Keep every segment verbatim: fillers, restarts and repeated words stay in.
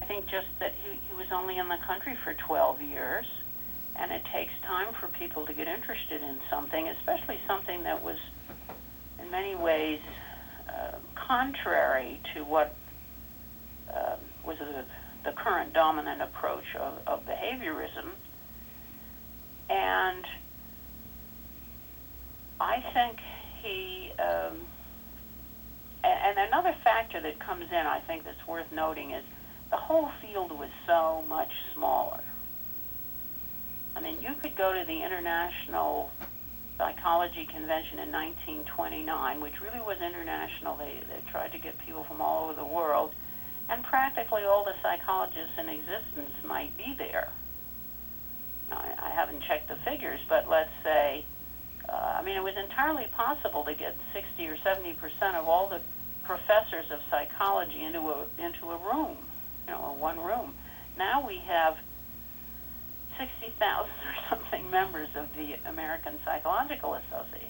I think just that he, he was only in the country for twelve years, and it takes time for people to get interested in something, especially something that was in many ways uh, contrary to what uh, was a, the current dominant approach of, of behaviorism. And I think he, um, and, and another factor that comes in, I think that's worth noting, is the whole field was so much smaller. I mean, you could go to the International Psychology Convention in nineteen twenty-nine, which really was international. They, they tried to get people from all over the world, and practically all the psychologists in existence might be there. Now, I, I haven't checked the figures, but let's say, uh, I mean, it was entirely possible to get sixty or seventy percent of all the professors of psychology into a, into a room, you know, or one room. Now we have sixty thousand or something members of the American Psychological Association.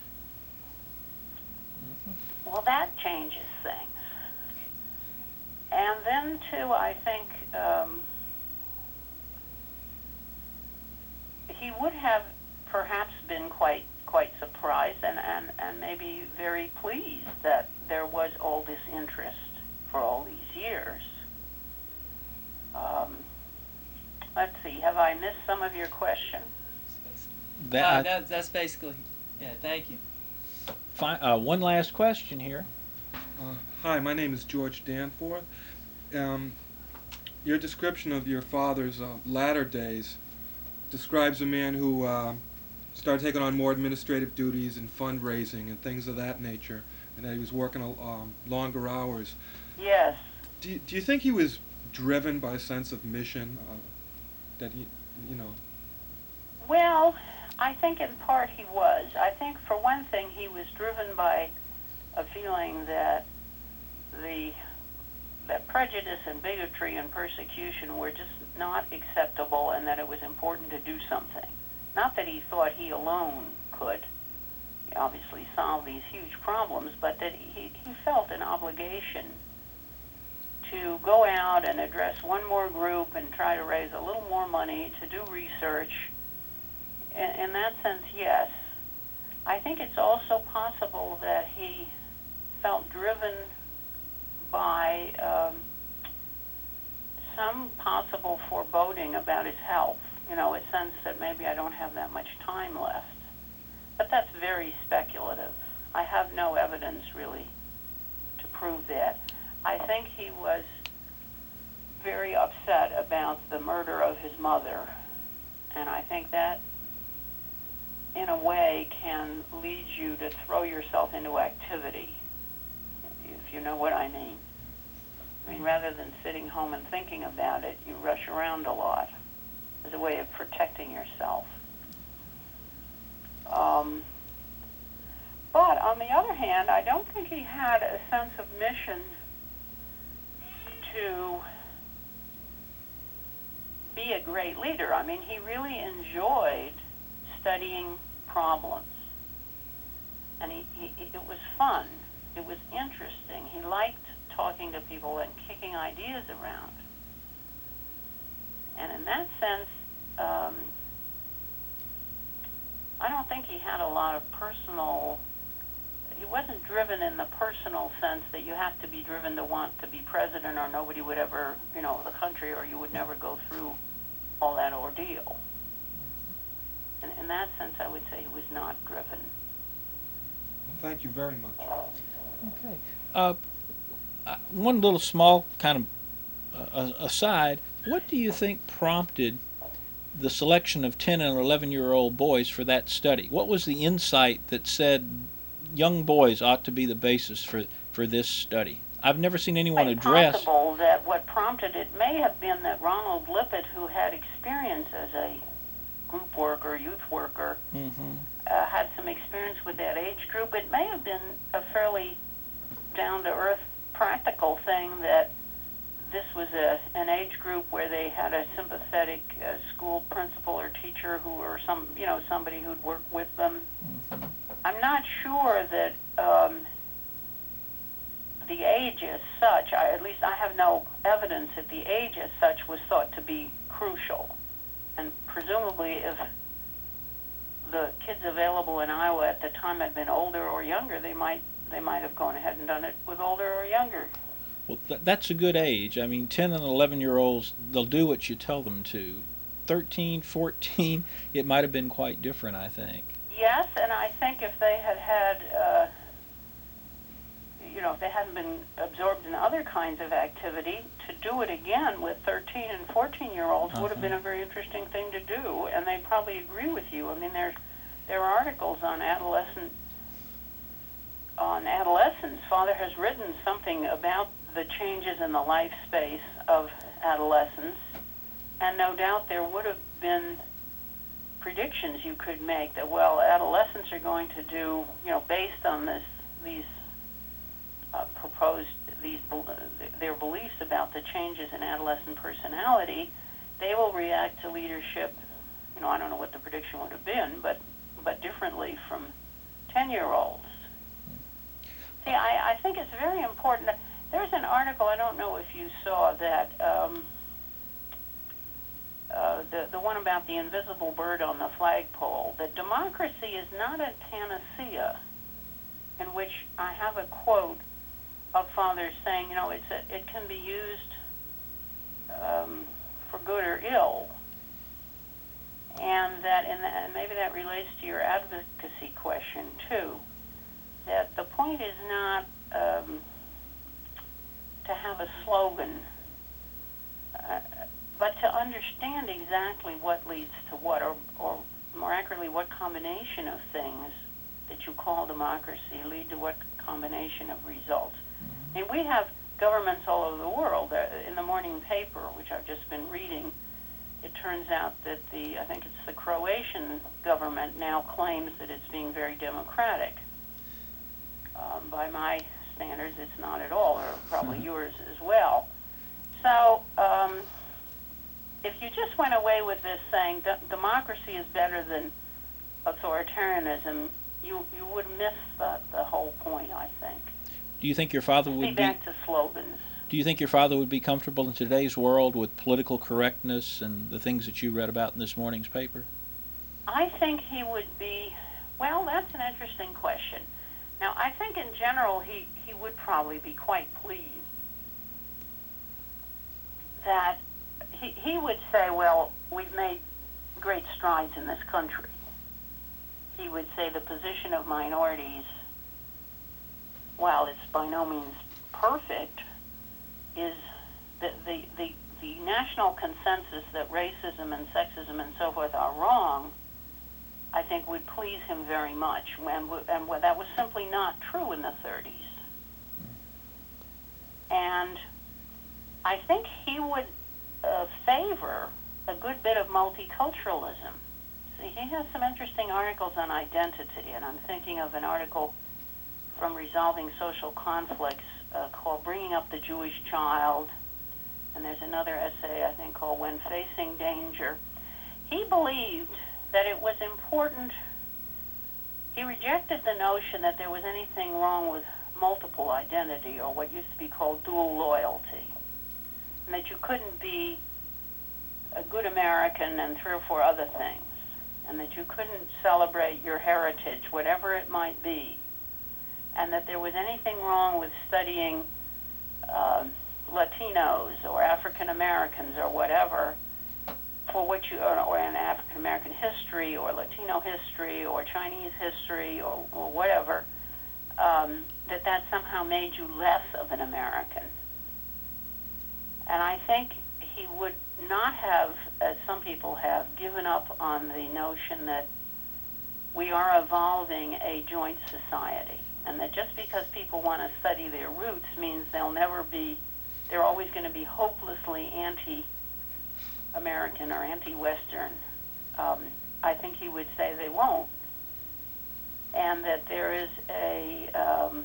Mm-hmm. Well, that changes things. And then, too, I think um, he would have perhaps been quite quite surprised and, and, and maybe very pleased that there was all this interest for all these years. Um, let's see, have I missed some of your question? That, uh, that, that's basically, yeah, thank you. Fine, uh, one last question here. Uh, hi, my name is George Danforth. Um, your description of your father's uh, latter days describes a man who uh, started taking on more administrative duties and fundraising and things of that nature, and that he was working um, longer hours. Yes. Do you, do you think he was driven by a sense of mission? Uh, that he, you know? Well, I think in part he was. I think for one thing he was driven by a feeling that the that prejudice and bigotry and persecution were just not acceptable, and that it was important to do something. Not that he thought he alone could obviously solve these huge problems, but that he, he felt an obligation to go out and address one more group and try to raise a little more money to do research. In, in that sense, yes. I think it's also possible that he felt driven by um, some possible foreboding about his health, you know, a sense that maybe I don't have that much time left. But that's very speculative. I have no evidence really to prove that. I think he was very upset about the murder of his mother, and I think that in a way can lead you to throw yourself into activity, if you know what I mean. I mean, rather than sitting home and thinking about it, you rush around a lot as a way of protecting yourself. Um, but on the other hand, I don't think he had a sense of mission to be a great leader. I mean, he really enjoyed studying problems. And he, he, it was fun. It was interesting. He liked talking to people and kicking ideas around. And in that sense, um, I don't think he had a lot of personal, he wasn't driven in the personal sense that you have to be driven to want to be president or nobody would ever, you know, the country, or you would never go through all that ordeal. And in that sense, I would say he was not driven. Thank you very much. Okay. Uh, one little small kind of uh, aside, what do you think prompted the selection of ten and eleven year old boys for that study? What was the insight that said young boys ought to be the basis for, for this study? I've never seen anyone it's address. It's possible that what prompted it may have been that Ronald Lippitt, who had experience as a group worker, youth worker, mm-hmm. uh, had some experience with that age group. It may have been a fairly down-to-earth practical thing that this was a, an age group where they had a sympathetic uh, school principal or teacher who, or some, you know, somebody who'd work with them. Mm-hmm. I'm not sure that um, the age as such, I, at least I have no evidence that the age as such was thought to be crucial. And presumably if the kids available in Iowa at the time had been older or younger, they might they might have gone ahead and done it with older or younger. Well, th- that's a good age. I mean, ten and eleven year olds, they'll do what you tell them to. thirteen, fourteen, it might have been quite different, I think. Yes, and I think if they had had, uh, you know, if they hadn't been absorbed in other kinds of activity, to do it again with thirteen and fourteen year olds uh-huh. would have been a very interesting thing to do, and they probably agree with you. I mean, there, there are articles on adolescent, on adolescence. Father has written something about the changes in the life space of adolescence, and no doubt there would have been predictions you could make that, well, adolescents are going to do, you know, based on this, these uh, proposed, these their beliefs about the changes in adolescent personality, they will react to leadership, you know, I don't know what the prediction would have been, but, but differently from ten-year-olds. See, I, I think it's very important. There's an article, I don't know if you saw that, um, uh, the, the one about the invisible bird on the flagpole, that democracy is not a panacea, in which I have a quote of fathers saying, you know, it's a, it can be used um, for good or ill, and that, and, and maybe that relates to your advocacy question, too, that the point is not um, to have a slogan, uh, but to understand exactly what leads to what, or, or more accurately, what combination of things that you call democracy lead to what combination of results. I mean, we have governments all over the world. Uh, in the morning paper, which I've just been reading, it turns out that the, I think it's the Croatian government now claims that it's being very democratic. Um, by my standards, it's not at all, or probably yours as well. So um, if you just went away with this saying d- democracy is better than authoritarianism, you, you would miss the, the whole point, I think. Do you think your father would be... back to slogans. Do you think your father would be comfortable in today's world with political correctness and the things that you read about in this morning's paper? I think he would be... Well, that's an interesting question. Now, I think in general he, he would probably be quite pleased that he, he would say, well, we've made great strides in this country. He would say the position of minorities, while it's by no means perfect, is the, the, the, the national consensus that racism and sexism and so forth are wrong, I think would please him very much, and, and that was simply not true in the thirties. And I think he would uh, favor a good bit of multiculturalism. See, he has some interesting articles on identity, and I'm thinking of an article from Resolving Social Conflicts uh, called Bringing Up the Jewish Child, and there's another essay, I think, called When Facing Danger. He believed that it was important, he rejected the notion that there was anything wrong with multiple identity, or what used to be called dual loyalty, and that you couldn't be a good American and three or four other things, and that you couldn't celebrate your heritage, whatever it might be, and that there was anything wrong with studying uh, Latinos or African Americans or whatever, for which you, or, or in African American history or Latino history or Chinese history or, or whatever, um, that that somehow made you less of an American. And I think he would not have, as some people have, given up on the notion that we are evolving a joint society, and that just because people want to study their roots means they'll never be, they're always going to be hopelessly anti-American or anti-Western. Um, I think he would say they won't, and that there is a um,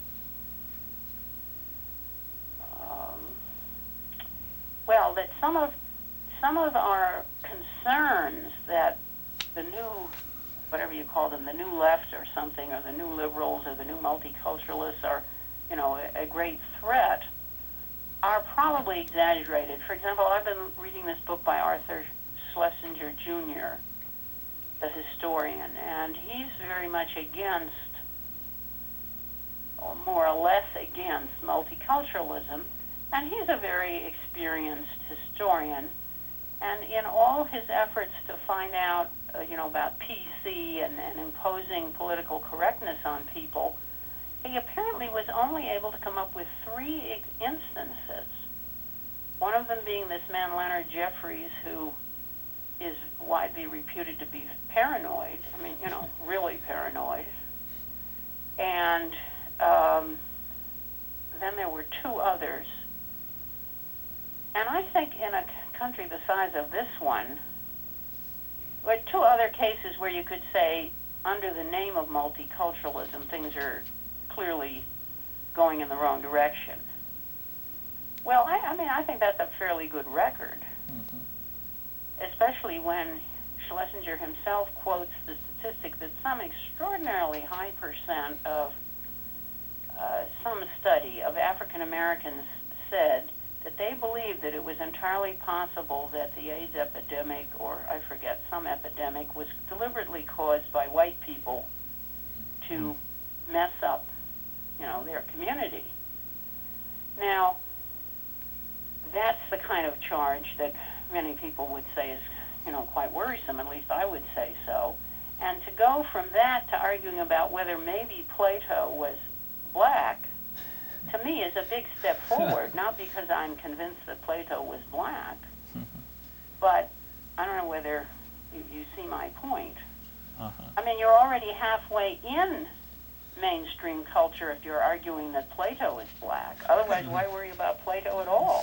um, well, that some of some of our concerns that the new, whatever you call them, the new left or something, or the new liberals or the new multiculturalists are you know, a, a great threat are probably exaggerated. For example, I've been reading this book by Arthur Schlesinger Junior, the historian, and he's very much against, or more or less against, multiculturalism, and he's a very experienced historian, and in all his efforts to find out, uh, you know, about P C and, and imposing political correctness on people, he apparently was only able to come up with three ex- instances. One of them being this man, Leonard Jeffries, who is widely reputed to be paranoid. I mean, you know, really paranoid. And um, then there were two others. And I think in a country the size of this one, there were two other cases where you could say, under the name of multiculturalism, things are clearly going in the wrong direction. Well, I, I mean, I think that's a fairly good record, mm-hmm. especially when Schlesinger himself quotes the statistic that some extraordinarily high percent of uh, some study of African Americans said that they believed that it was entirely possible that the AIDS epidemic, or I forget, some epidemic, was deliberately caused by white people to mess up, you know, their community. Now, that's the kind of charge that many people would say is, you know, quite worrisome, at least I would say so. And to go from that to arguing about whether maybe Plato was black, to me is a big step forward, not because I'm convinced that Plato was black, but I don't know whether you, you see my point. Uh-huh. I mean, you're already halfway in mainstream culture if you're arguing that Plato is black. Otherwise, why worry about Plato at all?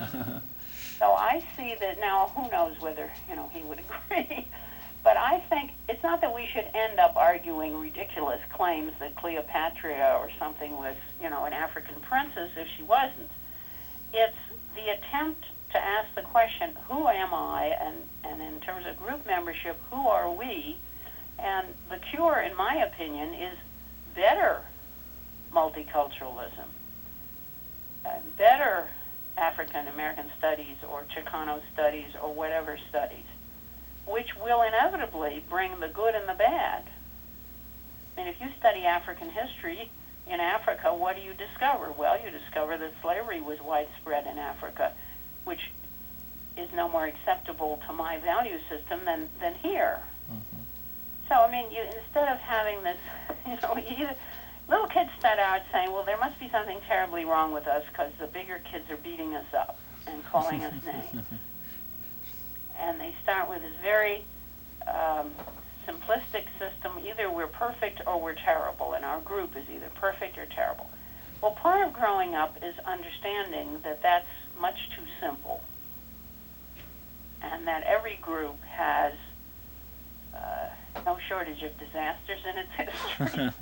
So I see that now, who knows whether, you know, he would agree, but I think it's not that we should end up arguing ridiculous claims that Cleopatra or something was, you know, an African princess if she wasn't. It's the attempt to ask the question, who am I, and, and in terms of group membership, who are we? And the cure, in my opinion, is better multiculturalism, uh, better African American studies or Chicano studies or whatever studies, which will inevitably bring the good and the bad. I mean, if you study African history in Africa, what do you discover? Well, you discover that slavery was widespread in Africa, which is no more acceptable to my value system than, than here. Mm-hmm. So, I mean, you, instead of having this, you know, either, little kids start out saying, well, there must be something terribly wrong with us because the bigger kids are beating us up and calling us names. And they start with this very um, simplistic system. Either we're perfect or we're terrible, and our group is either perfect or terrible. Well, part of growing up is understanding that that's much too simple, and that every group has uh, no shortage of disasters in its history,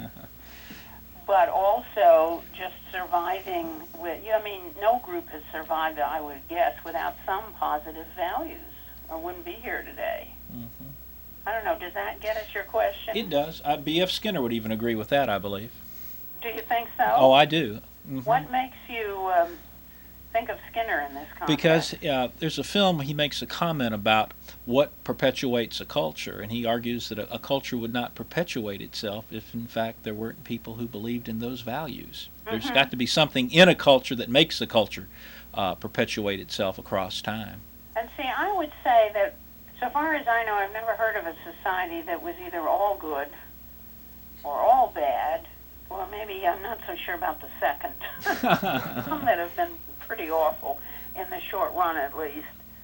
but also just surviving with, you know, I mean, no group has survived, I would guess, without some positive values, or wouldn't be here today. Mm-hmm. I don't know, does that get us your question? It does. Uh, B F Skinner would even agree with that, I believe. Do you think so? Oh, I do. Mm-hmm. What makes you um, think of Skinner in this context? Because uh, there's a film, he makes a comment about what perpetuates a culture, and he argues that a, a culture would not perpetuate itself if, in fact, there weren't people who believed in those values. Mm-hmm. There's got to be something in a culture that makes the culture uh, perpetuate itself across time. And see, I would say that, so far as I know, I've never heard of a society that was either all good or all bad, or maybe I'm not so sure about the second. Some that have been pretty awful in the short run, at least.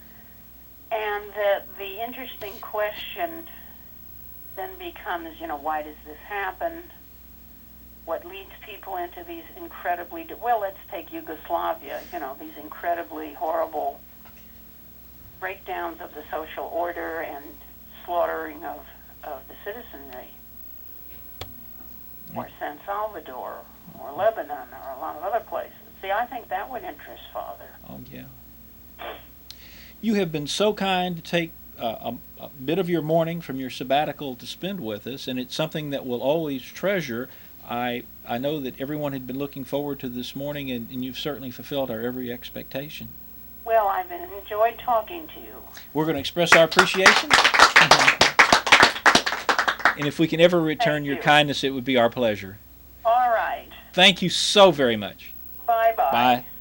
And uh, the interesting question then becomes, you know, why does this happen? What leads people into these incredibly, well, let's take Yugoslavia, you know, these incredibly horrible breakdowns of the social order and slaughtering of, of the citizenry, or San Salvador, or Lebanon, or a lot of other places. See, I think that would interest Father. Oh, yeah. You have been so kind to take uh, a, a bit of your morning from your sabbatical to spend with us, and it's something that we'll always treasure. I I know that everyone had been looking forward to this morning, and, and you've certainly fulfilled our every expectation. Well, I've enjoyed talking to you. We're going to express our appreciation. And if we can ever return Thank your you. kindness, it would be our pleasure. All right. Thank you so very much. Bye-bye. Bye.